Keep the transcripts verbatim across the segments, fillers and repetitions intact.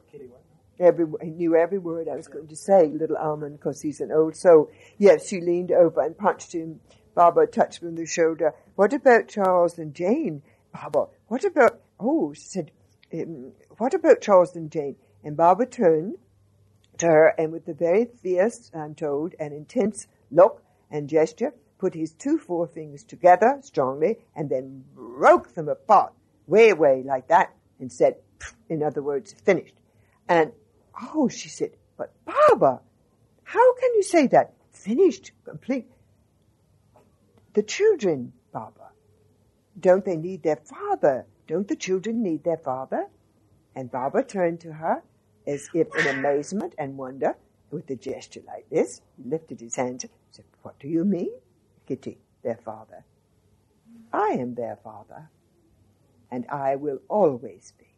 Every, he knew every word I was going to say, little Almond, because he's an old soul. Yes, she leaned over and punched him. Baba touched him on the shoulder. What about Charles and Jane? Baba, what about, oh, she said, um, what about Charles and Jane? And Baba turned to her and with a very fierce, I'm told, and intense look and gesture, put his two forefingers together strongly and then broke them apart, way away like that, and said, in other words, finished. And oh, she said, but Baba, how can you say that? Finished, complete. The children, Baba, don't they need their father? Don't the children need their father? And Baba turned to her as if in amazement and wonder, with a gesture like this. He lifted his hands and said, what do you mean, Kitty, their father? I am their father, and I will always be.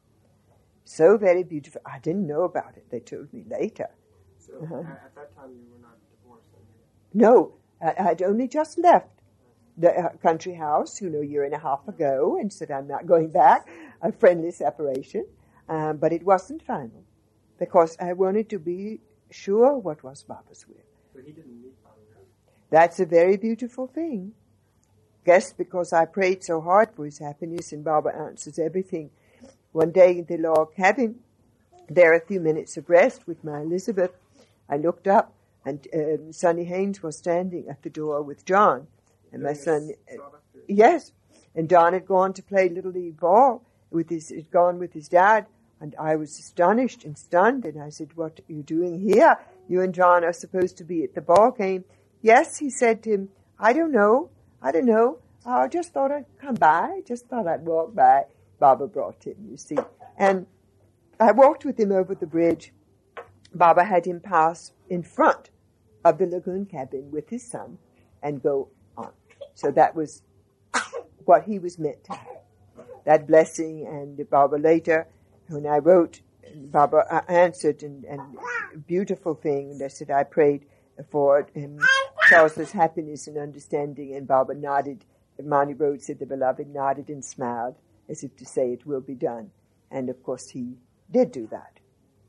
So very beautiful. I didn't know about it. They told me later. So uh-huh. At that time you were not divorced? No, I, I'd only just left the uh, country house, you know, a year and a half ago, and said I'm not going back. A friendly separation. Um, but it wasn't final, because I wanted to be sure what was Baba's will. So he didn't meet Baba? That's a very beautiful thing. Guess because I prayed so hard for his happiness, and Baba answers everything. One day in the log cabin, there a few minutes of rest with my Elizabeth, I looked up, and um, Sonny Haynes was standing at the door with John. And my son, uh, yes, and John had gone to play Little League ball with his, had gone with his dad, and I was astonished and stunned, and I said, what are you doing here? You and John are supposed to be at the ball game. Yes, he said to him, I don't know, I don't know, I just thought I'd come by, just thought I'd walk by. Baba brought him, you see. And I walked with him over the bridge. Baba had him pass in front of the lagoon cabin with his son and go on. So that was what he was meant to have. That blessing, and Baba later, when I wrote, Baba answered, and, and beautiful thing, and I said I prayed for um, Charles's happiness and understanding, and Baba nodded. Mani wrote, said the beloved nodded and smiled, as if to say it will be done. And of course he did do that.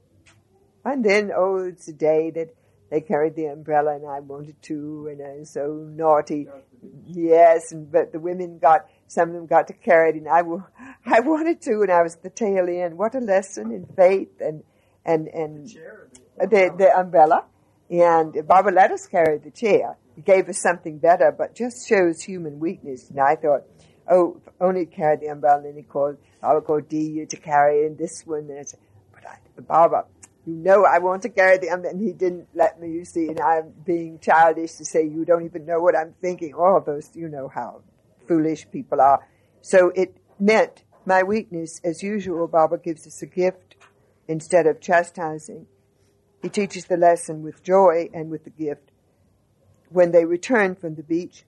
And then, oh, it's a day that they carried the umbrella and I wanted to, and I was so naughty. Yes, and, but the women got, some of them got to carry it, and I, w- I wanted to, and I was at the tail end. What a lesson in faith and, and, and the, chair, the, the, the umbrella. And Baba let us carry the chair. He gave us something better, but just shows human weakness. And I thought, oh, if only carry the umbrella. And he called, I would call Dee to carry in this one. And I said, but I, Baba, you know I want to carry the umbrella. And he didn't let me, you see, and I'm being childish to say, you don't even know what I'm thinking. All those, you know how foolish people are. So it meant my weakness. As usual, Baba gives us a gift instead of chastising. He teaches the lesson with joy and with the gift. When they returned from the beach,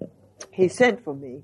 he sent for me.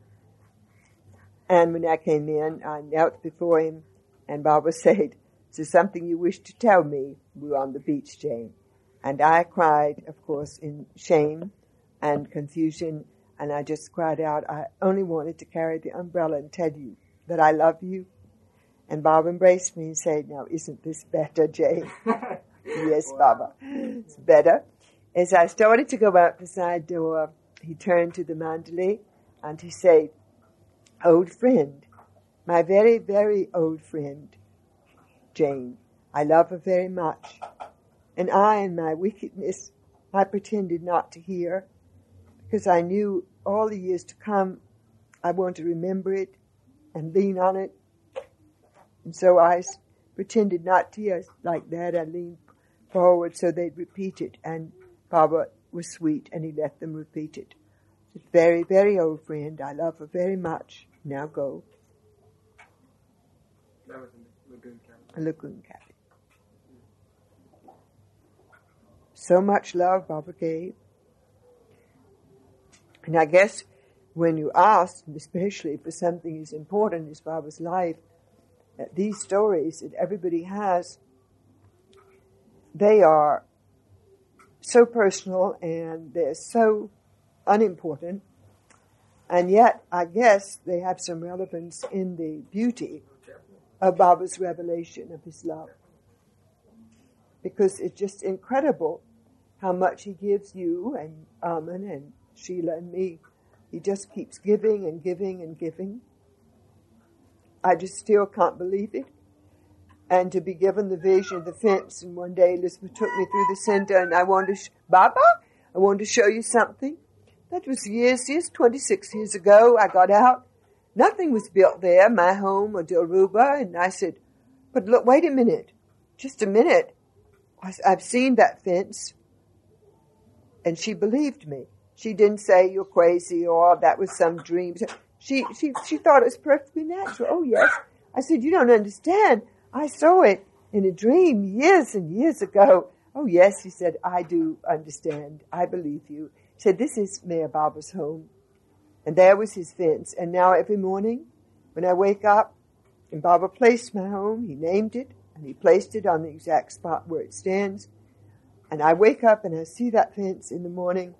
And when I came in, I knelt before him, and Baba said, is there something you wish to tell me? We were on the beach, Jane. And I cried, of course, in shame and confusion, and I just cried out, I only wanted to carry the umbrella and tell you that I love you. And Baba embraced me and said, now, isn't this better, Jane? Yes, Baba, it's better. As I started to go out the side door, he turned to the mandali and he said, old friend, my very, very old friend, Jane, I love her very much. And I, in my wickedness, I pretended not to hear, because I knew all the years to come, I want to remember it and lean on it. And so I pretended not to hear like that. I leaned forward so they'd repeat it, and Baba was sweet and he let them repeat it. Said, very, very old friend, I love her very much. Now go. That was in the lagoon cabin. A lagoon cabin. So much love Baba gave. And I guess when you ask, especially for something as important as Baba's life, that these stories that everybody has, they are so personal and they're so unimportant, and yet I guess they have some relevance in the beauty of Baba's revelation of his love. because it's just incredible how much he gives you and Armin and Sheila and me. He just keeps giving and giving and giving. I just still can't believe it. And to be given the vision of the fence, and one day Elizabeth took me through the center, and I wanted to, sh- Baba, I wanted to show you something. That was years, years, twenty-six years ago. I got out. Nothing was built there, my home or Dilruba, and I said, but look, wait a minute, just a minute. I, I've seen that fence. And she believed me. She didn't say you're crazy or that was some dream. She she she thought it was perfectly natural. Oh, yes. I said, you don't understand. I saw it in a dream years and years ago. Oh, yes, she said, I do understand. I believe you. She said, this is Mayor Baba's home. And there was his fence. And now every morning when I wake up, and Baba placed my home, he named it, and he placed it on the exact spot where it stands. And I wake up and I see that fence in the morning.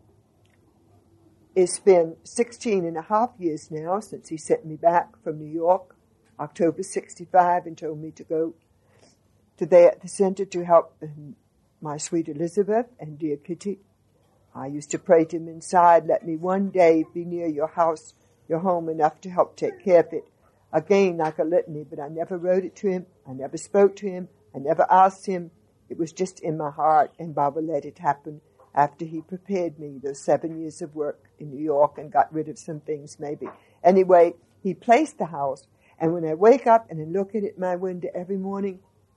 It's been sixteen and a half years now since he sent me back from New York, October sixty-five, and told me to go to there at the center to help my sweet Elizabeth and dear Kitty. I used to pray to him inside, let me one day be near your house, your home, enough to help take care of it. Again, like a litany, but I never wrote it to him. I never spoke to him. I never asked him. It was just in my heart, and Baba let it happen after he prepared me those seven years of work in New York and got rid of some things maybe. Anyway, he placed the house, and when I wake up and I look at it my window every morning,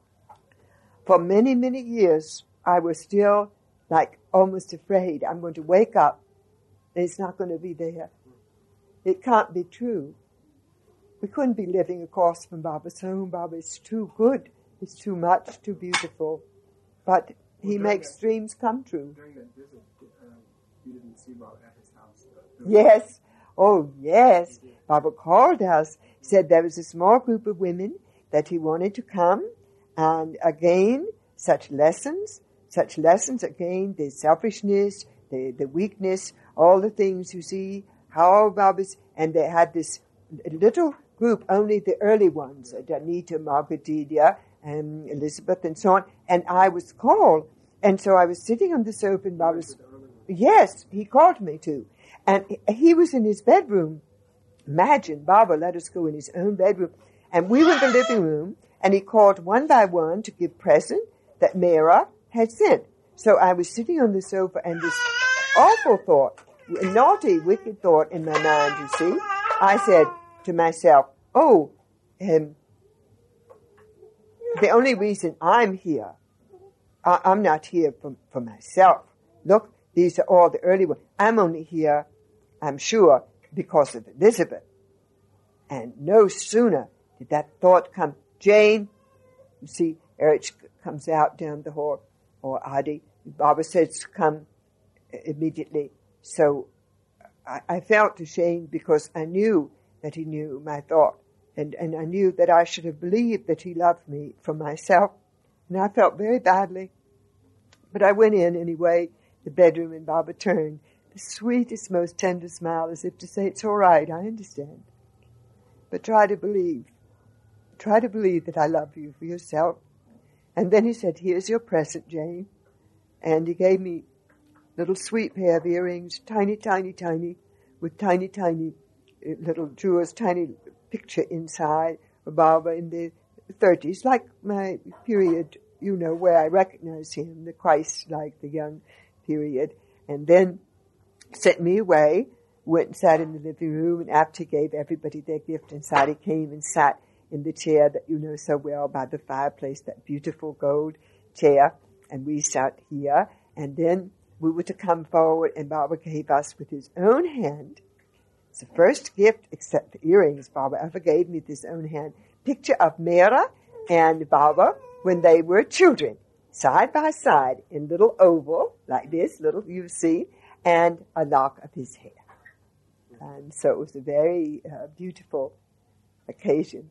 for many, many years, I was still like almost afraid. I'm going to wake up, and it's not going to be there. It can't be true. We couldn't be living across from Baba's home. Baba is too good. It's too much, too beautiful. But he well, makes that, dreams come true. During that visit, uh, you didn't see Baba at his house. Uh, yes. Oh, yes. Baba called us, said there was a small group of women that he wanted to come. And again, such lessons, such lessons again, the selfishness, the, the weakness, all the things you see, how Baba's, and they had this little group, only the early ones, Danita, Margarita, and Elizabeth, and so on. And I was called. And so I was sitting on the sofa, and Baba was, yes, he called me to. And he was in his bedroom. Imagine, Baba let us go in his own bedroom. And we were in the living room, and he called one by one to give present that Mera had sent. So I was sitting on the sofa, and this awful thought, a naughty, wicked thought in my mind, you see. I said to myself, oh, um, the only reason I'm here, I, I'm not here for, for myself. Look, these are all the early ones. I'm only here, I'm sure, because of Elizabeth. And no sooner did that thought come, Jane, you see, Erich comes out down the hall, or Adi, Baba says, come immediately. So I, I felt ashamed because I knew that he knew my thought. And, and I knew that I should have believed that he loved me for myself. And I felt very badly. But I went in anyway, the bedroom, and Baba turned, the sweetest, most tender smile, as if to say, it's all right, I understand. But try to believe. Try to believe that I love you for yourself. And then he said, here's your present, Jane. And he gave me little sweet pair of earrings, tiny, tiny, tiny, with tiny, tiny little jewels, tiny picture inside of Baba in the thirties, like my period, you know, where I recognize him, the Christ-like, the young period. And then sent me away, went and sat in the living room, and after he gave everybody their gift inside, he came and sat in the chair that you know so well by the fireplace, that beautiful gold chair, and we sat here, and then we were to come forward, and Baba gave us with his own hand, it's the first gift, except the earrings Baba ever gave me with his own hand, picture of Mera and Baba when they were children, side by side, in little oval, like this, little, you see, and a lock of his hair. And so it was a very uh, beautiful occasion.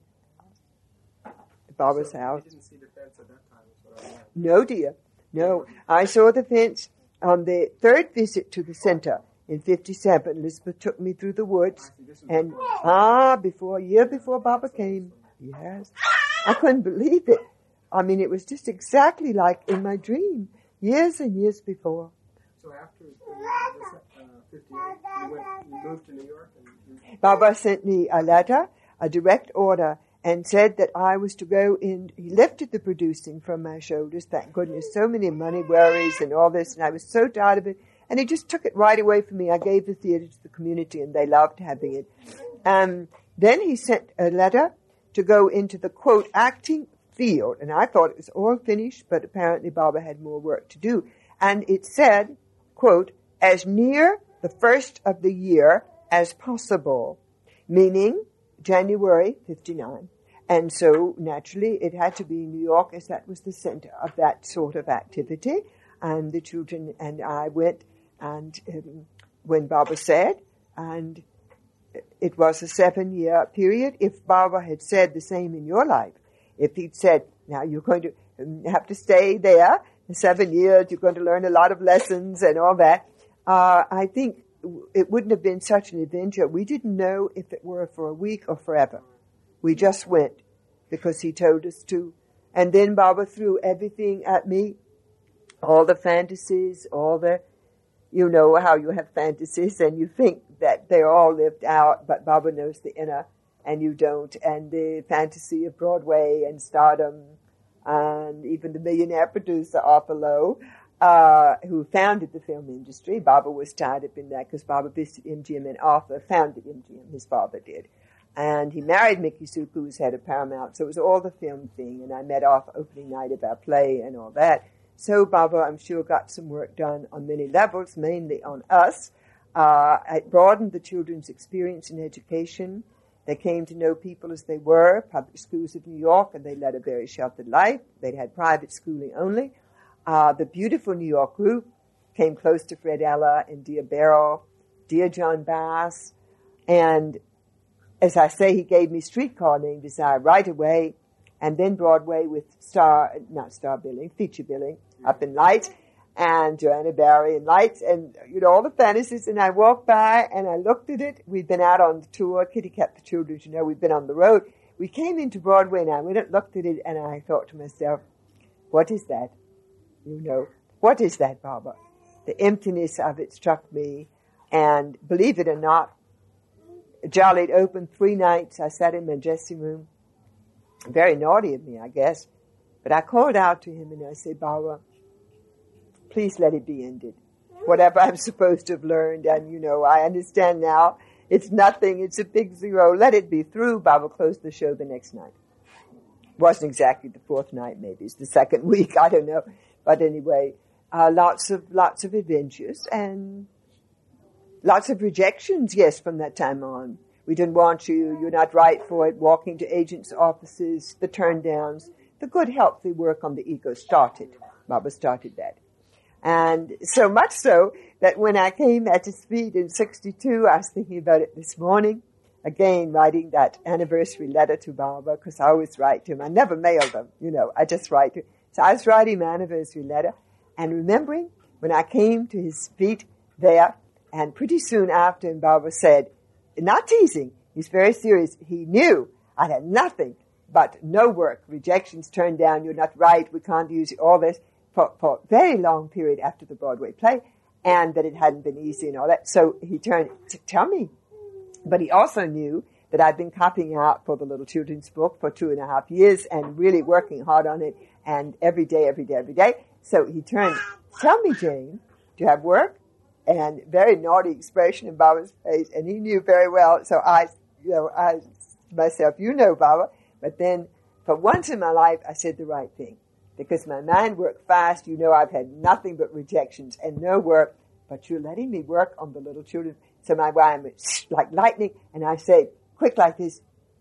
Baba's so house. You didn't see the fence at that time, is what I meant. No, dear. No. I saw the fence on the third visit to the center in fifty-seven. Elizabeth took me through the woods. And, ah, before, a year before Baba came. Yes. I couldn't believe it. I mean, it was just exactly like in my dream, years and years before. So after uh, fifty-eight, you, went, you moved to New York? And you... Baba sent me a letter, a direct order, and said that I was to go in. He lifted the producing from my shoulders, thank goodness, so many money worries and all this, and I was so tired of it. And he just took it right away from me. I gave the theater to the community, and they loved having it. Um, then he sent a letter to go into the, quote, acting field. And I thought it was all finished, but apparently Baba had more work to do. And it said, quote, as near the first of the year as possible, meaning January fifty-nine. And so, naturally, it had to be New York, as that was the center of that sort of activity. And the children and I went, and um, when Baba said, and it was a seven-year period. If Baba had said the same in your life, if he'd said, now you're going to have to stay there for seven years, you're going to learn a lot of lessons and all that, uh, I think it wouldn't have been such an adventure. We didn't know if it were for a week or forever. We just went because he told us to. And then Baba threw everything at me, all the fantasies, all the, you know how you have fantasies and you think that they're all lived out, but Baba knows the inner and you don't. And the fantasy of Broadway and stardom, and even the millionaire producer Arthur Lowe, uh, who founded the film industry. Baba was tied up in that because Baba visited M G M and Arthur founded M G M, his father did. And he married Mickey Suku, who's head of Paramount, so it was all the film thing. And I met Arthur opening night of our play and all that. So Baba, I'm sure, got some work done on many levels, mainly on us. Uh, it broadened the children's experience in education. They came to know people as they were, public schools of New York, and they led a very sheltered life. They'd had private schooling only. Uh, the beautiful New York group came close to Fred Ella and Dear Beryl, Dear John Bass. And as I say, he gave me Streetcar Named Desire right away, and then Broadway with star, not star billing, feature billing, Up in Lights, and Joanna Barry and Lights, and, you know, all the fantasies. And I walked by and I looked at it. We'd been out on the tour. Kitty kept the children, you know, we'd been on the road. We came into Broadway and I went and looked at it and I thought to myself, what is that? You know, what is that, Baba? The emptiness of it struck me. And believe it or not, Jolly opened three nights. I sat in my dressing room. Very naughty of me, I guess. But I called out to him and I said, Baba, please let it be ended. Whatever I'm supposed to have learned, and, you know, I understand now, it's nothing, it's a big zero. Let it be through. Baba closed the show the next night. Wasn't exactly the fourth night, maybe. It's the second week, I don't know. But anyway, uh, lots of, lots of adventures and lots of rejections, yes, from that time on. We didn't want you, you're not right for it, walking to agents' offices, the turn-downs. The good, healthy work on the ego started. Baba started that. And so much so that when I came at his feet in sixty-two, I was thinking about it this morning, again, writing that anniversary letter to Baba, because I always write to him. I never mail them, you know, I just write to him. So I was writing my anniversary letter and remembering when I came to his feet there, and pretty soon after, and Baba said, not teasing, he's very serious, he knew I had nothing but no work, rejections, turned down, you're not right, we can't use you, all this, for, for a very long period after the Broadway play, and that it hadn't been easy and all that. So he turned to tell me. But he also knew that I'd been copying out for the little children's book for two and a half years and really working hard on it, and every day, every day, every day. So he turned, tell me, Jane, do you have work? And very naughty expression in Baba's face, and he knew very well. So I, you know, I myself, you know, Baba. But then, for once in my life, I said the right thing, because my mind worked fast. You know, I've had nothing but rejections and no work, but you're letting me work on the little children. So my mind went like lightning, and I said, quick like this,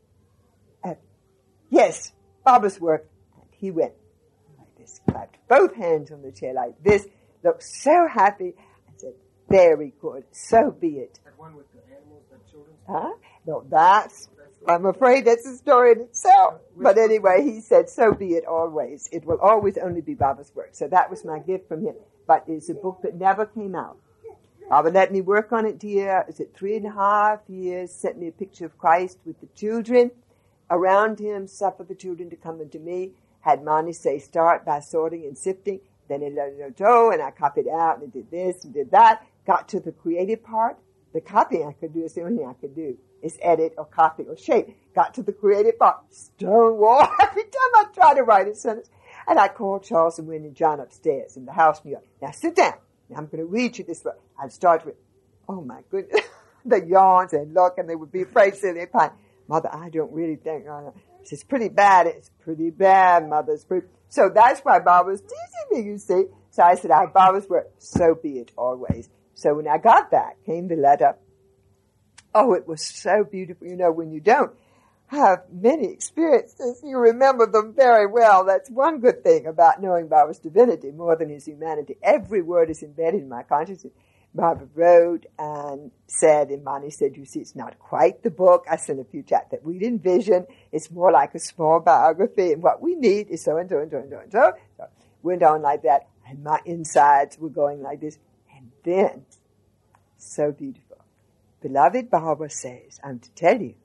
uh, yes, Baba's work. And he went like this, clapped both hands on the chair like this, looked so happy. I said, very good, so be it. That one with the animals, the children's Huh? No, that's, I'm afraid that's a story in itself. But anyway, he said, so be it always. It will always only be Baba's work. So that was my gift from him. But it's a book that never came out. Baba let me work on it, dear. Is it three and a half years? Sent me a picture of Christ with the children around him, suffer the children to come unto me. had Monty say, start by sorting and sifting, then it let it go, and I copied out and did this and did that. Got to the creative part. The copying I could do is the only thing I could do is edit or copy or shape. Got to the creative part. Stonewall. Every time I try to write a sentence. And I called Charles and Wynne and John upstairs in the house in New York. Now sit down. Now I'm going to read you this book. I'd start with, oh my goodness, the yawns and look, and they would be afraid to say their pine. Mother, I don't really think, uh, it's pretty bad. It's pretty bad, Mother. It's pretty. So that's why Bob was teasing me, you see. So I said, our Bob's word, so be it always. So when I got back, came the letter. Oh, it was so beautiful. You know, when you don't have many experiences, you remember them very well. That's one good thing about knowing Barbara's divinity more than his humanity. Every word is embedded in my consciousness. Barbara wrote and said, and Monty said, you see, it's not quite the book. I sent a few chapters that we'd envision. It's more like a small biography, and what we need is so and so and so and so and so. So went on like that, and my insides were going like this. And then, so beautiful. Beloved Barbara says, I'm to tell you,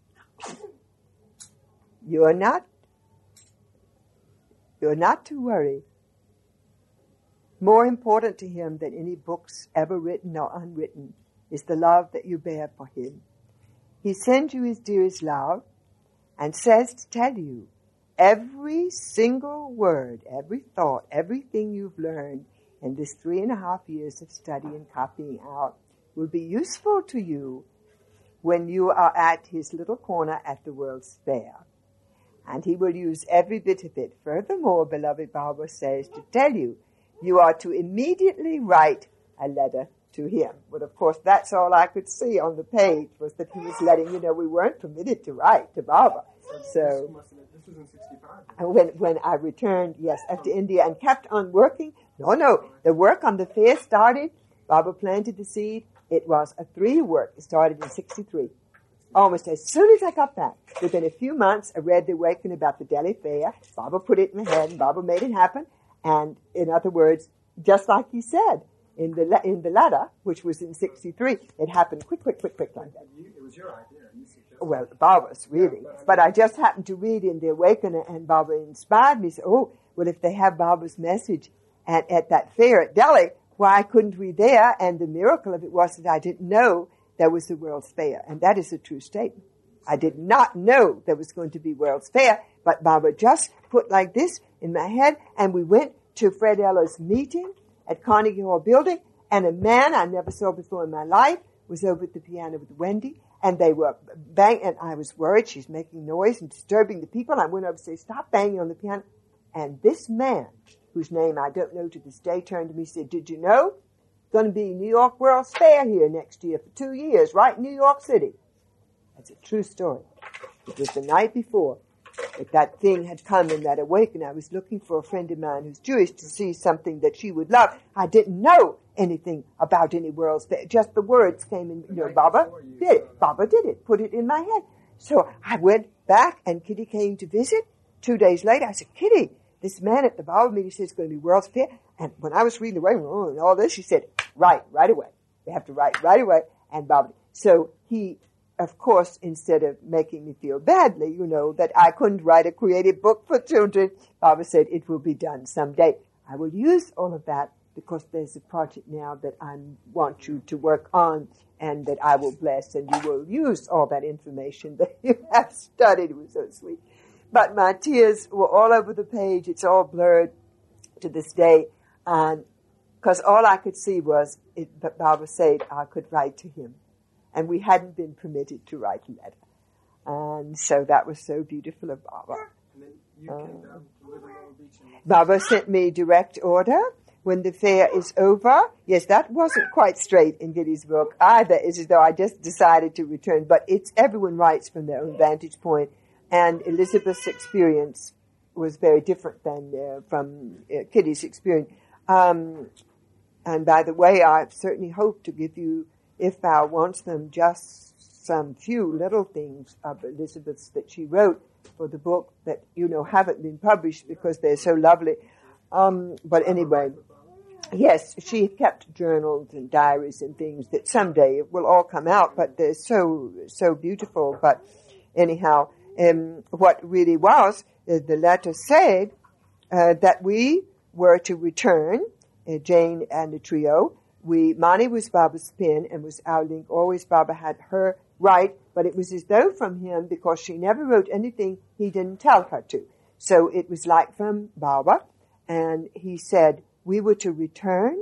you are not, you're not to worry. More important to him than any books ever written or unwritten is the love that you bear for him. He sends you his dearest love and says to tell you every single word, every thought, everything you've learned in this three and a half years of study and copying out will be useful to you when you are at his little corner at the World's Fair. And he will use every bit of it. Furthermore, beloved Barbara says to tell you, you are to immediately write a letter to him. But of course, that's all I could see on the page was that he was letting you know we weren't permitted to write to Barbara. So, this was in sixty-five. And when when I returned, yes, after India and kept on working. No, no, the work on the fair started. Barbara planted the seed. It was a three-year work. It started in sixty-three. Almost as soon as I got back, within a few months, I read The Awakening about the Delhi Fair. Barbara put it in my head, and Barbara made it happen. And in other words, just like he said in the le- in the letter, which was in sixty-three, it happened quick, quick, quick, quick like that. It was your idea. You suggested. Well, Barbara's really. Yeah, but, I mean, but I just happened to read in The Awakening, and Barbara inspired me. So, oh, well, if they have Barbara's message at, at that fair at Delhi, why couldn't we there? And the miracle of it was that I didn't know there was the World's Fair. And that is a true statement. I did not know there was going to be World's Fair, but Barbara just put like this in my head, and we went to Fred Eller's meeting at Carnegie Hall building, and a man I never saw before in my life was over at the piano with Wendy, and they were banging, and I was worried she's making noise and disturbing the people. I went over to say, stop banging on the piano. And this man, whose name I don't know to this day, turned to me and said, did you know? Going to be New York World's Fair here next year for two years, right in New York City. That's a true story. It was the night before that that thing had come in that awakening. I was looking for a friend of mine who's Jewish to see something that she would love. I didn't know anything about any World's Fair. Just the words came in. You know, Baba did it. Baba did it. Put it in my head. So I went back, and Kitty came to visit. Two days later, I said, Kitty, this man at the Baba meeting says it's going to be World's Fair. And when I was reading the way and all this, she said, write, right away. We have to write right away. And Baba, so he, of course, instead of making me feel badly, you know, that I couldn't write a creative book for children, Baba said, it will be done someday. I will use all of that because there's a project now that I want you to work on and that I will bless, and you will use all that information that you have studied. It was so sweet. But my tears were all over the page. It's all blurred to this day. And because all I could see was, it, but Barbara said I could write to him. And we hadn't been permitted to write a letter. And so that was so beautiful of Barbara. And then you came down to live in Long Beach. Barbara sent me direct order. When the fair is over, yes, that wasn't quite straight in Giddy's book either. It's as though I just decided to return. But it's everyone writes from their own vantage point. And Elizabeth's experience was very different than uh, from uh, Kitty's experience. Um, and by the way, I certainly hope to give you, if Val wants them, just some few little things of Elizabeth's that she wrote for the book that, you know, haven't been published because they're so lovely. Um, but anyway, yes, she kept journals and diaries and things that someday will all come out, but they're so, so beautiful. But anyhow, um, what really was, uh, the letter said uh, that we were to return, uh, Jane and the trio. We, Mani was Baba's pin and was our link. Always Baba had her write, but it was as though from him, because she never wrote anything he didn't tell her to. So it was like from Baba, and he said we were to return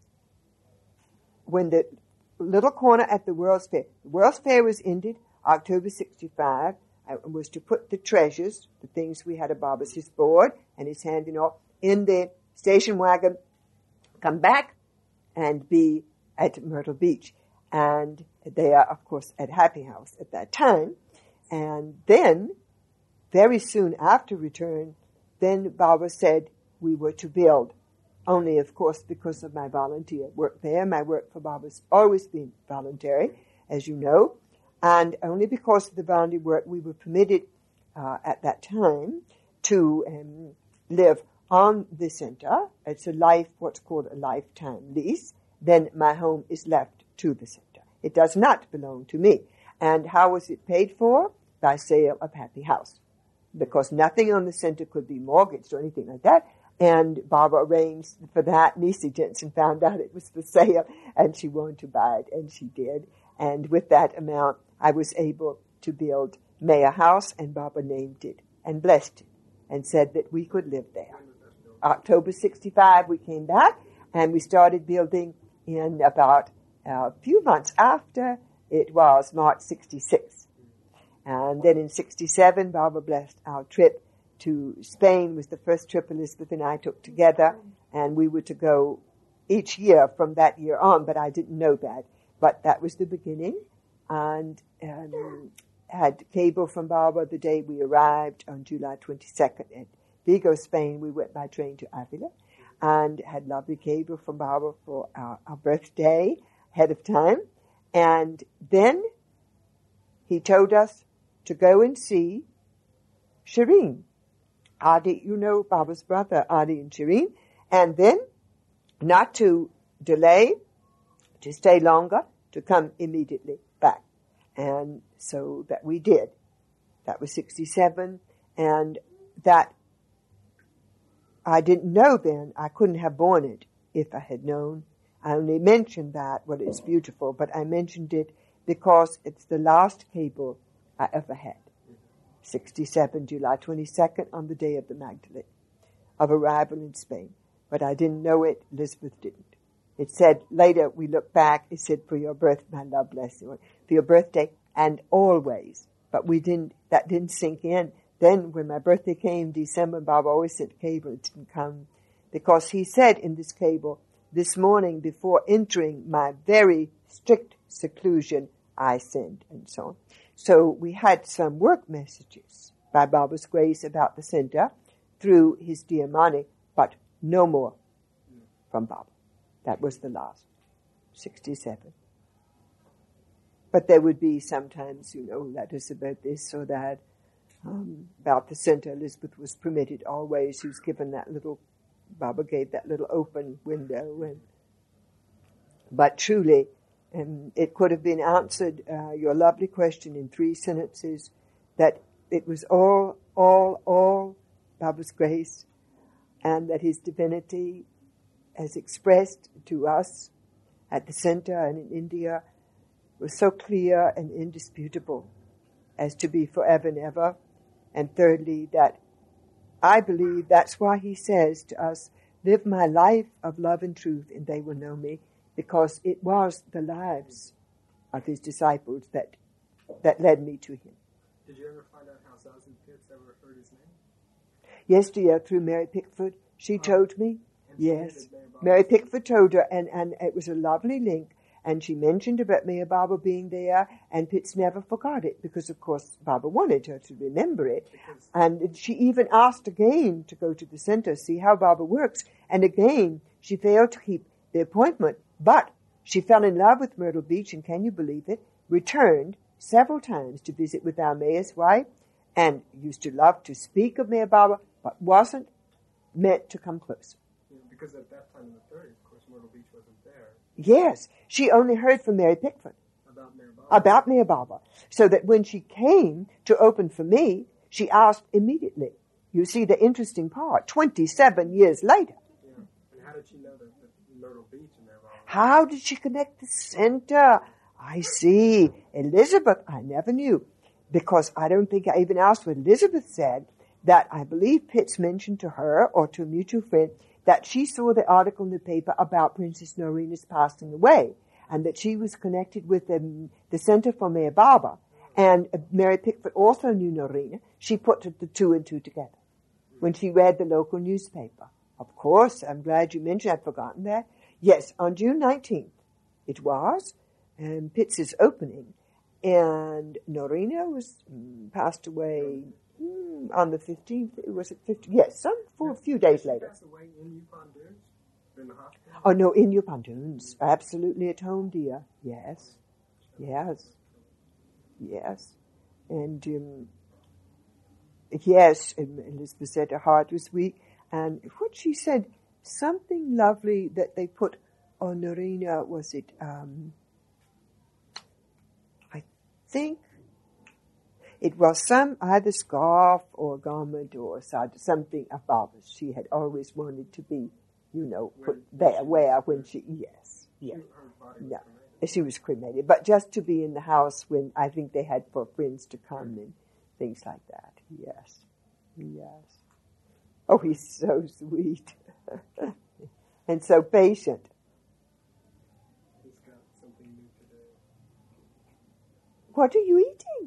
when the little corner at the World's Fair. The World's Fair was ended October sixty-five. I was to put the treasures, the things we had at Baba's, his board and his hand and all, in the station wagon, come back and be at Myrtle Beach. And they are, of course, at Happy House at that time. And then, very soon after return, then Baba said we were to build. Only, of course, because of my volunteer work there. My work for Baba's always been voluntary, as you know. And only because of the volunteer work, we were permitted uh, at that time to um, live on the center. It's a life, what's called a lifetime lease. Then my home is left to the center. It does not belong to me. And how was it paid for? By sale of Happy House. Because nothing on the center could be mortgaged or anything like that. And Baba arranged for that. Nisi Jensen found out it was for sale, and she wanted to buy it, and she did. And with that amount, I was able to build Maya House, and Baba named it and blessed it and said that we could live there. October sixty-five, we came back, and we started building in about a few months after. It was March sixty-six. And then in sixty-seven, Baba blessed our trip to Spain. Was the first trip Elizabeth and I took together, and we were to go each year from that year on, but I didn't know that. But that was the beginning, and um, had cable from Baba the day we arrived on July twenty-second at Vigo, Spain. We went by train to Avila, and had lovely cable from Baba for our, our birthday ahead of time. And then he told us to go and see Shireen. Adi, you know Baba's brother, Adi and Shireen. And then, not to delay, to stay longer, to come immediately back. And so that we did. That was sixty-seven. And that, I didn't know then, I couldn't have borne it if I had known. I only mentioned that, well, it's beautiful, but I mentioned it because it's the last cable I ever had. sixty-seven, July twenty-second, on the day of the Magdalene, of arrival in Spain. But I didn't know it, Elizabeth didn't. It said, later we look back, it said, for your birth, my love bless you, for your birthday, and always. But we didn't, that didn't sink in. Then when my birthday came, December, Baba always sent cable, it didn't come. Because he said in this cable, this morning before entering my very strict seclusion, I send, and so on. So we had some work messages by Baba's grace about the center through his dear Mani, but no more from Baba. That was the last, sixty-seven. But there would be sometimes, you know, letters about this or that, um, about the center. Elizabeth was permitted always. She was given that little, Baba gave that little open window. And, but truly, and it could have been answered, uh, your lovely question in three sentences, that it was all, all, all Baba's grace, and that his divinity, as expressed to us at the center and in India, was so clear and indisputable as to be forever and ever. And thirdly, that I believe that's why he says to us, live my life of love and truth, and they will know me. Because it was the lives of his disciples that that led me to him. Did you ever find out how Zazen Pitts ever heard his name? Yes, dear, through Mary Pickford. She oh. told me. And yes. Mary Pickford told her, and, and it was a lovely link. And she mentioned about Maya Baba being there, and Pitts never forgot it, because, of course, Baba wanted her to remember it. Because and she even asked again to go to the center, see how Baba works. And again, she failed to keep the appointment. But she fell in love with Myrtle Beach, and can you believe it, returned several times to visit with our mayor's wife, and used to love to speak of Mayor Baba, but wasn't meant to come closer. Yeah, because at that time in the thirties, of course, Myrtle Beach wasn't there. Yes, she only heard from Mary Pickford. About Mayor Baba. about Meher Baba. So that when she came to open for me, she asked immediately. You see the interesting part, twenty-seven years later. Yeah. And how did she know that the Myrtle Beach and Meher Baba? How did she connect the center? I see. Elizabeth, I never knew. Because I don't think I even asked what Elizabeth said, that I believe Pitts mentioned to her or to a mutual friend that she saw the article in the paper about Princess Norina's passing away, and that she was connected with the, the Center for Meher Baba. And uh, Mary Pickford also knew Norina. She put the two and two together when she read the local newspaper. Of course, I'm glad you mentioned, I'd forgotten that. Yes, on June nineteenth, it was, and Pitts's opening, and Norina was mm, passed away mm, on the fifteenth. Was it fifteenth? Yes, some for a few days later. Passed away in Yukon Dunes, in the hospital. Oh no, in Yukon Dunes, absolutely at home, dear. Yes, yes, yes, and um, yes. Elizabeth said her heart was weak, and what she said, something lovely that they put on Norina. Was it? Um, think it was some either scarf or garment or something of Baba's she had always wanted to be, you know, put there, wear when she, yes, yes, yeah, she was cremated, but just to be in the house when I think they had for friends to come and things like that, yes, yes. Oh, he's so sweet and so patient. What are you eating?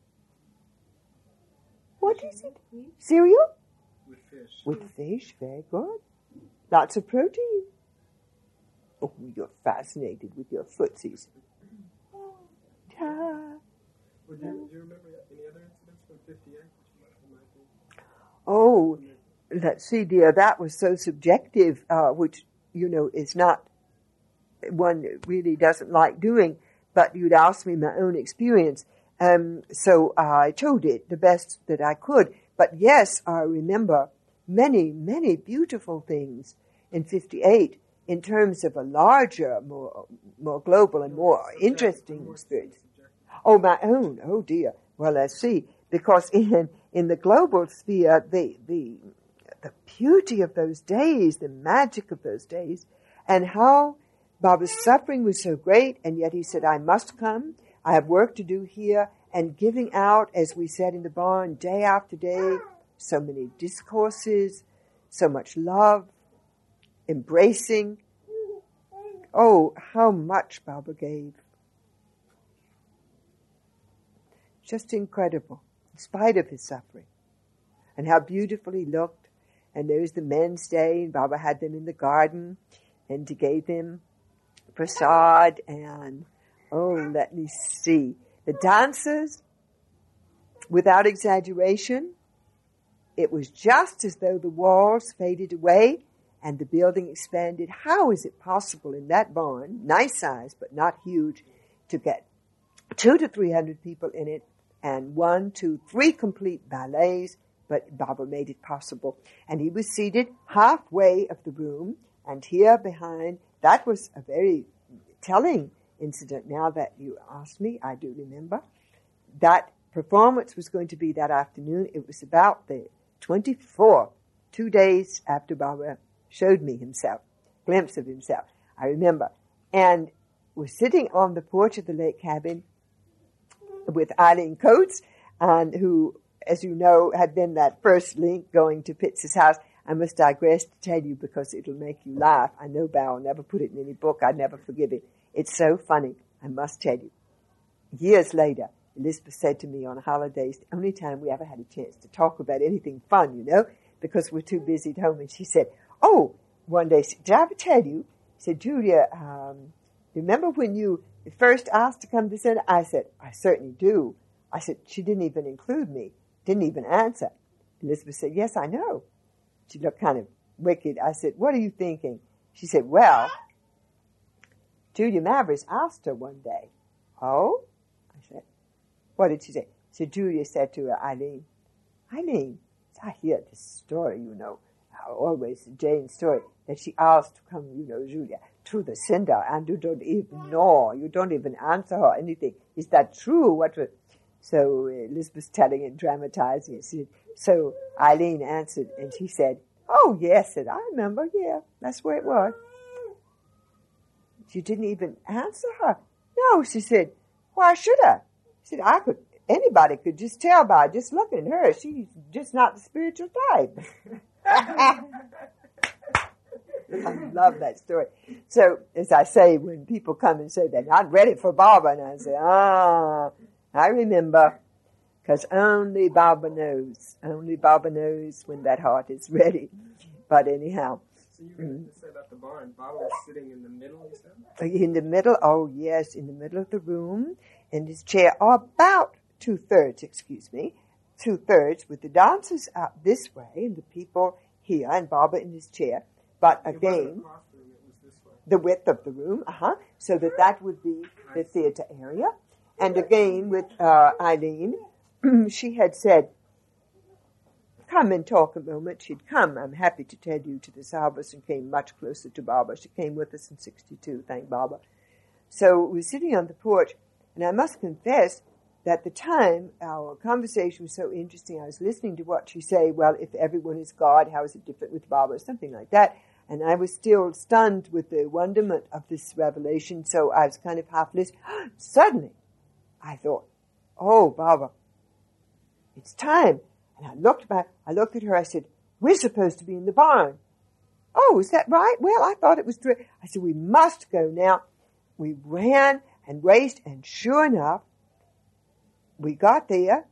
What is it? Cereal? With fish. With fish, very good. Lots of protein. Oh, you're fascinated with your footsies. Well, do, you, do you remember any other incidents from fifty-eight? Oh, let's see, dear. That was so subjective, uh, which, you know, is not, one really doesn't like doing. But you'd asked me my own experience, um, so I told it the best that I could. But yes, I remember many, many beautiful things in fifty-eight in terms of a larger, more, more global and more interesting experience. Oh, my own. Oh dear. Well, let's see. Because in in the global sphere, the the the beauty of those days, the magic of those days, and how Baba's suffering was so great, and yet he said, I must come. I have work to do here. And giving out, as we said in the barn, day after day, so many discourses, so much love, embracing. Oh, how much Baba gave. Just incredible, in spite of his suffering. And how beautiful he looked. And there's the men staying. Baba had them in the garden, and he gave them prasad, and oh, let me see. The dancers, without exaggeration, it was just as though the walls faded away and the building expanded. How is it possible in that barn, nice size but not huge, to get two to three hundred people in it and one, two, three complete ballets? But Baba made it possible. And he was seated halfway of the room, and here behind. That was a very telling incident. Now that you asked me, I do remember. That performance was going to be that afternoon. It was about the twenty-fourth, two days after Baba showed me himself, glimpse of himself. I remember. And we're sitting on the porch of the lake cabin with Eileen Coates, and who, as you know, had been that first link going to Pitts's house. I must digress to tell you because it'll make you laugh. I know Bao will never put it in any book. I'd never forgive it. It's so funny. I must tell you. Years later, Elizabeth said to me on holidays, the only time we ever had a chance to talk about anything fun, you know, because we're too busy at home. And she said, oh, one day, did I ever tell you? She said, Julia, um, remember when you first asked to come to center? I said, I certainly do. I said, she didn't even include me, didn't even answer. Elizabeth said, yes, I know. She looked kind of wicked. I said, what are you thinking? She said, well, Julia Mavers asked her one day. Oh? I said, what did she say? So Julia said to her, Eileen, Eileen, I hear this story, you know, always Jane's story, that she asked to come, you know, Julia, to through the cinder, and you don't even know. You don't even answer her anything. Is that true? What? Was... So Elizabeth's telling and dramatizing it. So Eileen answered, and she said, "Oh, yes," said, "I remember, yeah, that's where it was." She didn't even answer her. "No," she said, "why should I?" She said, "I could, anybody could just tell by just looking at her. She's just not the spiritual type." I love that story. So, as I say, when people come and say they're not ready for Baba, and I say, ah, I remember, because only Baba knows. Only Baba knows when that heart is ready. But anyhow. So you were going to say about the barn, Baba was sitting in the middle, you said? In the middle, oh yes, in the middle of the room, in his chair, or about two-thirds, excuse me, two-thirds, with the dancers out this way, and the people here, and Baba in his chair. But again, the width of the room, uh-huh, so that that would be the theater area. And again, with uh, Eileen, she had said, "Come and talk a moment." She'd come, I'm happy to tell you, to the Salvas, and came much closer to Baba. She came with us in sixty-two, thank Baba. So we were sitting on the porch, and I must confess that at the time our conversation was so interesting. I was listening to what she say, well, if everyone is God, how is it different with Baba, something like that. And I was still stunned with the wonderment of this revelation, so I was kind of half listening. Suddenly, I thought, oh, Baba, it's time. And I looked back, I looked at her, I said, "We're supposed to be in the barn." "Oh, is that right? Well, I thought it was three." I said, "We must go now." We ran and raced, and sure enough, we got there,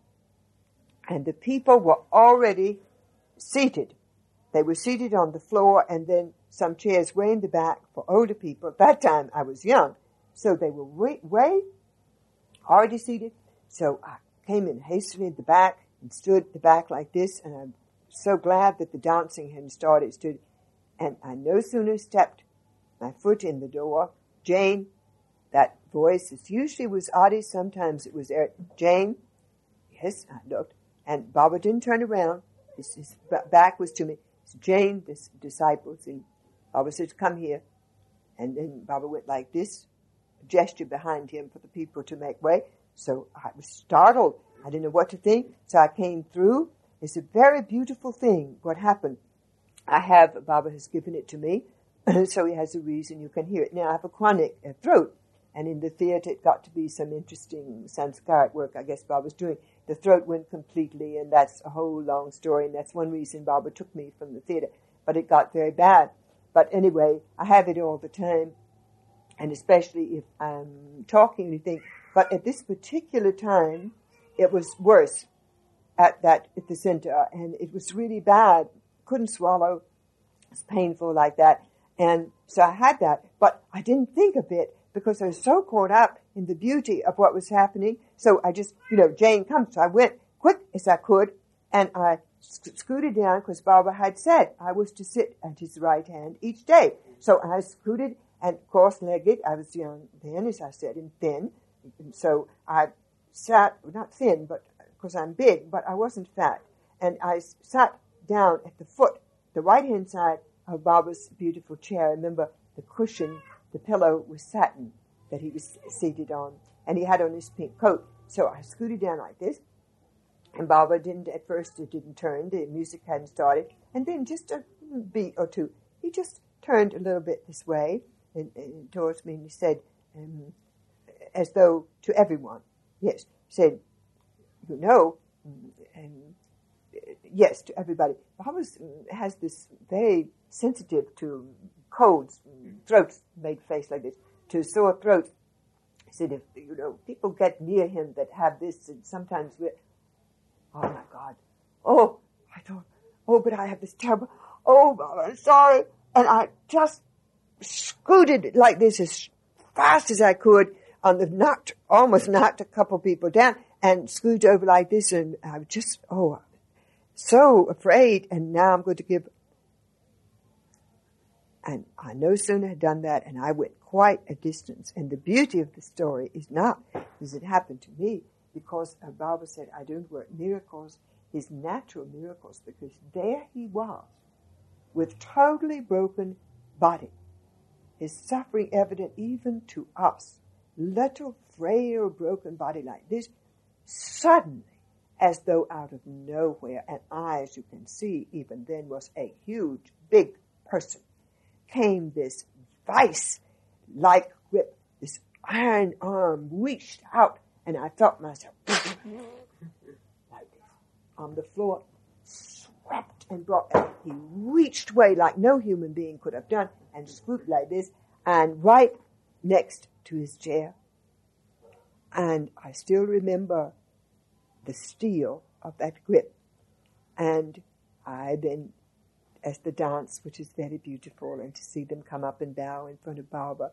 and the people were already seated. They were seated on the floor, and then some chairs way in the back for older people. At that time, I was young, so they were way, way already seated. So I came in hastily at the back and stood at the back like this, and I'm so glad that the dancing hadn't started. Stood, and I no sooner stepped my foot in the door, "Jane," that voice, it usually was Adi, sometimes it was Eric. "Jane." Yes, I looked, and Baba didn't turn around. His, his back was to me. "Jane," this disciples, and Baba says, "Come here." And then Baba went like this, a gesture behind him for the people to make way. So I was startled. I didn't know what to think. So I came through. It's a very beautiful thing, what happened. I have, Baba has given it to me, so he has a reason you can hear it. Now I have a chronic uh, throat, and in the theater it got to be some interesting sanskaric work I guess Baba's doing. The throat went completely, and that's a whole long story, and that's one reason Baba took me from the theater. But it got very bad. But anyway, I have it all the time, and especially if I'm talking or anything. But at this particular time, it was worse at that at the center, and it was really bad. Couldn't swallow. It was painful like that. And so I had that, but I didn't think of it because I was so caught up in the beauty of what was happening. So I just, you know, "Jane, come." So I went quick as I could, and I sc- scooted down because Baba had said I was to sit at his right hand each day. So I scooted and cross-legged. I was young then, as I said, and thin. And so I sat, not thin, but because I'm big, but I wasn't fat. And I sat down at the foot, the right-hand side of Baba's beautiful chair. I remember the cushion, the pillow was satin that he was seated on, and he had on his pink coat. So I scooted down like this, and Baba didn't, at first it didn't turn, the music hadn't started, and then just a beat or two, he just turned a little bit this way, and, and towards me, and he said, um, as though to everyone, yes, said, "You know," and yes, to everybody. Baba has this very sensitive to colds, throats made face like this, to sore throats. He said, if, you know, people get near him that have this, and sometimes we're, oh my God, oh, I thought, oh, but I have this terrible, oh, Baba, I'm sorry. And I just scooted like this as fast as I could, on the knocked, almost knocked a couple people down, and scooted over like this, and I was just, oh, so afraid, and now I'm going to give. And I no sooner had done that, and I went quite a distance. And the beauty of the story is not, does it happen to me, because Baba said, I don't work miracles, his natural miracles, because there he was, with totally broken body. his suffering evident even to us, little frail broken body like this, suddenly, as though out of nowhere, and I, as you can see, even then was a huge, big person, came this vice-like grip, this iron arm reached out, and I felt myself like this on the floor, swept and brought, he reached away like no human being could have done, and swooped like this, and right next to his chair. And I still remember the steel of that grip. And I then, as the dance, which is very beautiful, and to see them come up and bow in front of Baba,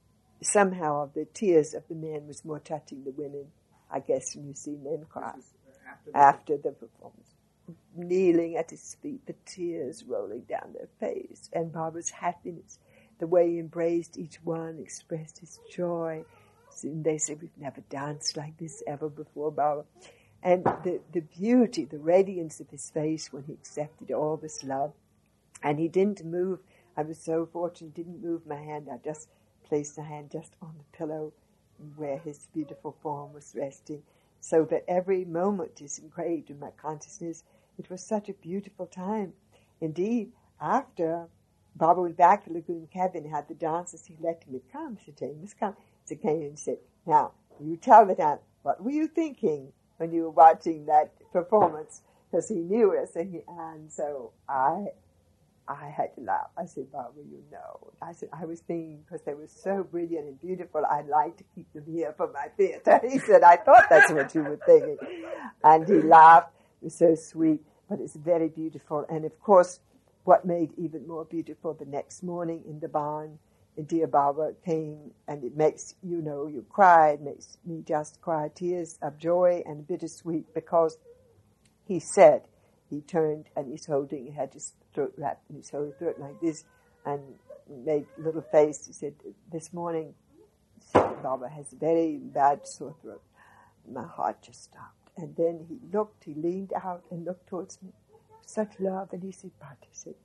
somehow the tears of the men was more touching the women, I guess, when you see men cry after the, after the performance. Kneeling at his feet, the tears rolling down their face, and Baba's happiness, the way he embraced each one, expressed his joy. And they said, we've never danced like this ever before, Baba. And the, the beauty, the radiance of his face when he accepted all this love. And he didn't move. I was so fortunate, didn't move my hand. I just placed my hand just on the pillow where his beautiful form was resting, so that every moment is engraved in my consciousness. It was such a beautiful time. Indeed, after Baba went back to Lagoon Cabin and had the dancers, he let me come. She said, Miss come. So came and said, now, you tell the dance, what were you thinking when you were watching that performance? Because he knew us, and, he, and so I I had to laugh. I said, Baba, you know. I said, I was thinking, because they were so brilliant and beautiful, I'd like to keep them here for my theater. He said, I thought that's what you were thinking. And he laughed. It was so sweet, but it's very beautiful. And of course, what made even more beautiful, the next morning in the barn, and dear Baba came, and it makes, you know, you cry. It makes me just cry tears of joy and bittersweet, because he said, he turned and he's holding, he had his throat wrapped in his whole throat like this, and made a little face. He said, this morning, Baba has a very bad sore throat. My heart just stopped. And then he looked, he leaned out and looked towards me, such love, and he said, but, he said,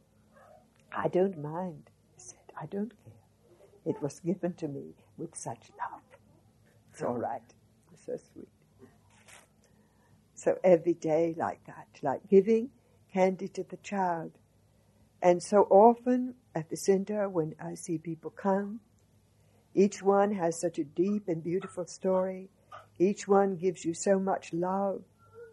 I don't mind. He said, I don't care. It was given to me with such love. It's all right. It's so sweet. So every day like that, like giving candy to the child. And so often at the center, when I see people come, each one has such a deep and beautiful story. Each one gives you so much love.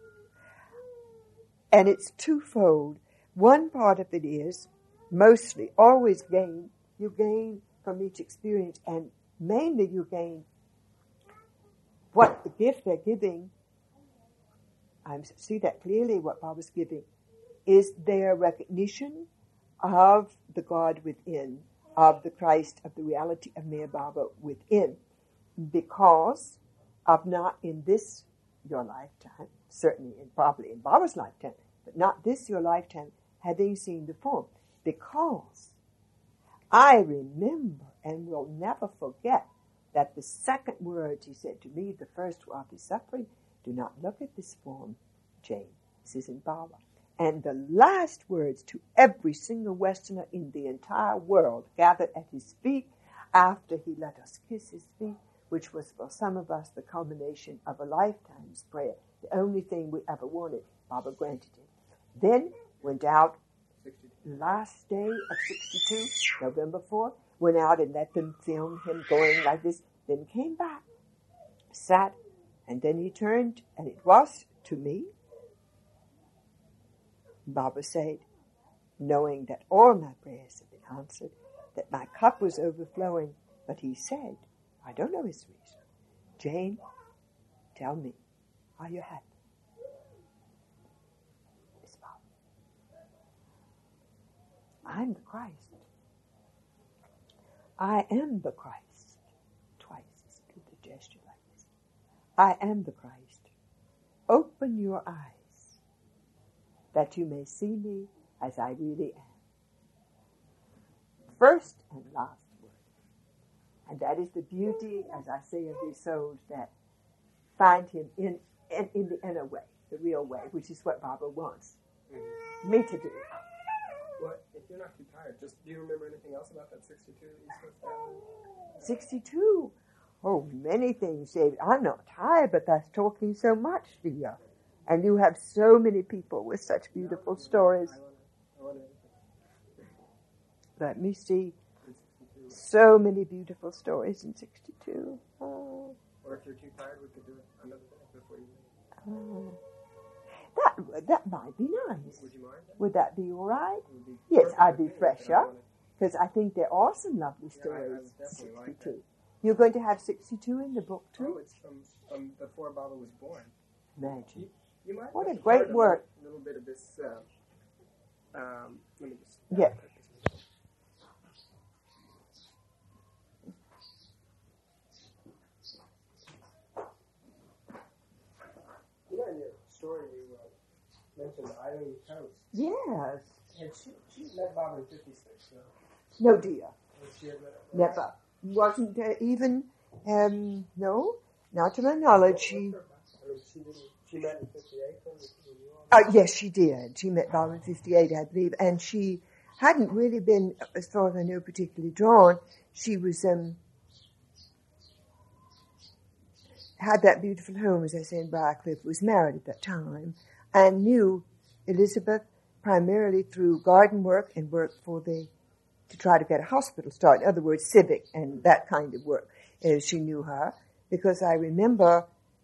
And it's twofold. One part of it is, mostly, always gain. You gain from each experience, and mainly you gain what the gift they're giving. I see that clearly, what Baba's giving is their recognition of the God within, of the Christ, of the reality of Meher Baba within, because of not in this your lifetime, certainly and probably in Baba's lifetime, but not this your lifetime, having seen the form. Because I remember and will never forget that the second words he said to me, the first of his suffering, do not look at this form, Jane. This isn't Baba. And the last words to every single Westerner in the entire world gathered at his feet after he let us kiss his feet, which was for some of us the culmination of a lifetime's prayer. The only thing we ever wanted, Baba granted it. Then went out last day of sixty-two, November fourth, went out and let them film him going like this, then came back, sat, and then he turned, and it was to me. Baba said, knowing that all my prayers had been answered, that my cup was overflowing, but he said, I don't know his reason, Jane, tell me, are you happy? Miss Baba, I'm the Christ. I am the Christ. Twice he did the gesture like this. I am the Christ. Open your eyes, that you may see me as I really am. First and last word. And that is the beauty, as I say, of these souls that find him in, in, in the inner way, the real way, which is what Baba wants me to do. Well, if you're not too tired, just do you remember anything else about that sixty-two that you spoke about? sixty-two? Oh, many things, David. I'm not tired, but that's talking so much to you. And you have so many people with such beautiful stories. I wanna, I wanna, Let me see. So many beautiful stories in sixty-two. Oh. Or if you're too tired, we could do another day before you leave. Oh. That, that might be nice. Would you mind? Would that be all right? Be Yes, I'd be perfect. fresher, because I think there are some lovely Yeah, I- I stories. would definitely like sixty-two. that. You're going to have sixty-two in the book, Oh, too? it's from, from before Baba was born. Imagine. You, you might What a have great heard work. A little bit of this. Uh, um, let me just. Yeah. You know, in your story, you uh, mentioned Eileen Coates. Yes. And she, she met Baba in fifty-six, no? No, dear. And she had met, Never. Wasn't uh, even, um, no, not to my knowledge. She, I mean, she, didn't, she met in fifty-eight, when you all uh, yes, she did. She met Bob in fifty-eight, I believe, and she hadn't really been, as far as I know, particularly drawn. She was, um, had that beautiful home, as I say, in Briarcliff, was married at that time, and knew Elizabeth primarily through garden work and work for the, to try to get a hospital started. In other words, civic and that kind of work. Uh, she knew her, because I remember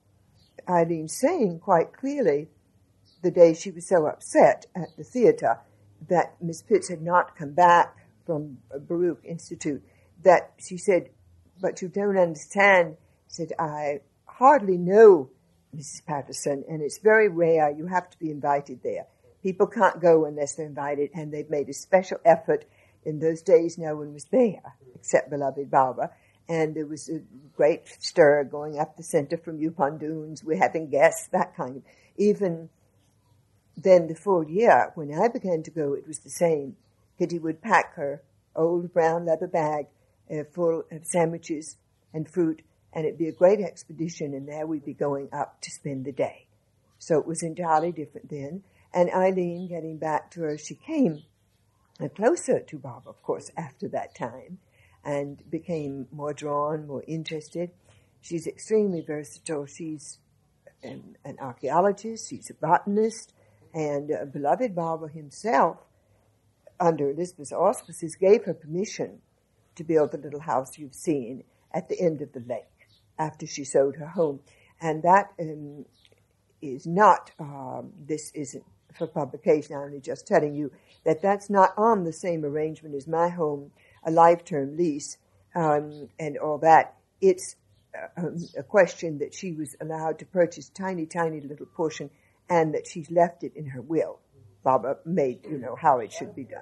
Eileen saying quite clearly the day she was so upset at the theater that Miss Pitts had not come back from Baruch Institute, that she said, but you don't understand, said, I hardly know Missus Patterson, and it's very rare. You have to be invited there. People can't go unless they're invited, and they've made a special effort. In those days, no one was there except beloved Barbara, and there was a great stir going up the center from Yukon Dunes. We're having guests, that kind of. Even then, the full year, when I began to go, it was the same. Kitty would pack her old brown leather bag uh, full of sandwiches and fruit, and it'd be a great expedition, and there we'd be going up to spend the day. So it was entirely different then. And Eileen, getting back to her, she came uh, closer to Barbara, of course, after that time, and became more drawn, more interested. She's extremely versatile. She's an, an archaeologist, she's a botanist, and uh, beloved Barbara himself, under Elizabeth's auspices, gave her permission to build the little house you've seen at the end of the lake after she sold her home. And that um, is not, um, this isn't for publication, I'm only just telling you that that's not on the same arrangement as my home, a life-term lease, um, and all that. It's uh, um, a question that she was allowed to purchase tiny, tiny little portion, and that she's left it in her will. Barbara made, you know, how it should be done.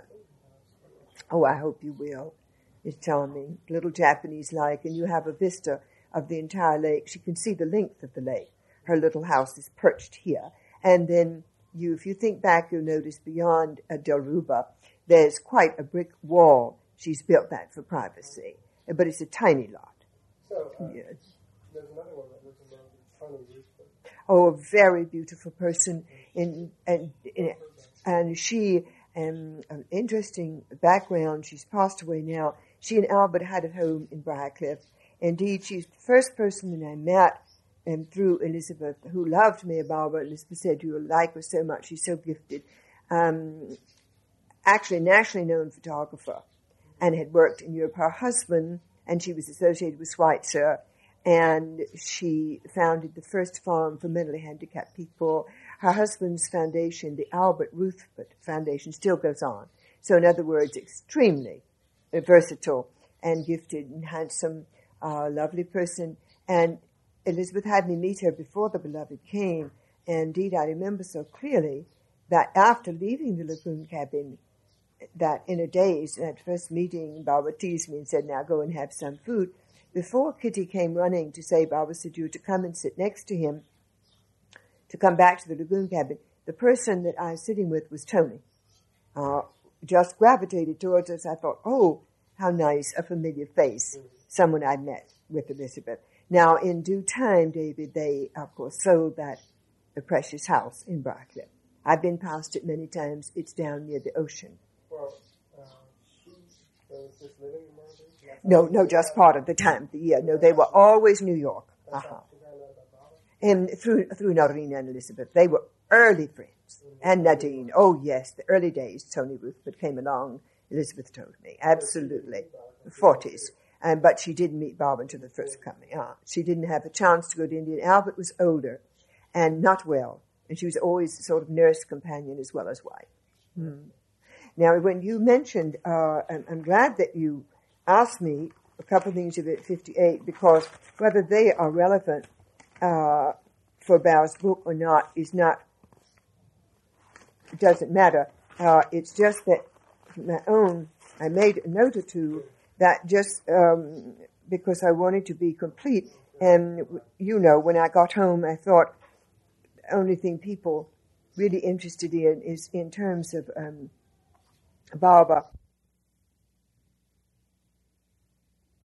Oh, I hope you will. It's charming, little Japanese-like, and you have a vista of the entire lake. She can see the length of the lake. Her little house is perched here. And then you, if you think back, you'll notice beyond uh, Delruba, there's quite a brick wall. She's built that for privacy, but it's a tiny lot. So, uh, Yeah. there's another one that lives in the funny roof. Oh, a very beautiful person, in, and in, and she, um, an interesting background. She's passed away now. She and Albert had a home in Briarcliff. Indeed, she's the first person that I met, and through Elizabeth, who loved me, Barbara. Elizabeth said, "You'll like her so much. She's so gifted." Um, actually, a nationally known photographer, and had worked in Europe. Her husband, and she was associated with Schweitzer, and she founded the first farm for mentally handicapped people. Her husband's foundation, the Albert Ruthford Foundation, still goes on. So in other words, extremely uh, versatile and gifted and handsome, uh, lovely person. And Elizabeth had me meet her before the beloved came. And indeed, I remember so clearly that after leaving the lagoon cabin, that in a daze, that first meeting, Barbara teased me and said, "Now go and have some food." Before Kitty came running to say, Barbara said, "You to come and sit next to him, to come back to the lagoon cabin," the person that I was sitting with was Tony. Uh, just gravitated towards us. I thought, oh, how nice, a familiar face, someone I'd met with Elizabeth. Now, in due time, David, they, of course, sold that the precious house in Briarcliff. I've been past it many times. It's down near the ocean. Well, just living in Myrtle Beach? No, no, just part of the time of the year. No, they were always New York. Uh-huh. And through through Noreen and Elizabeth, they were early friends. And Nadine, oh yes, the early days. Tony Ruthford came along. Elizabeth told me, absolutely, forties. Um, but she didn't meet Bob until the first coming. Uh, she didn't have a chance to go to India. Albert was older and not well, and she was always sort of nurse companion as well as wife. Hmm. Now, when you mentioned, uh, I'm, I'm glad that you asked me a couple of things about fifty-eight, because whether they are relevant uh, for Bow's book or not is not, it doesn't matter. Uh, it's just that my own, I made a note or two that just um, because I wanted to be complete. And, you know, when I got home, I thought the only thing people really interested in is in terms of um, Barbara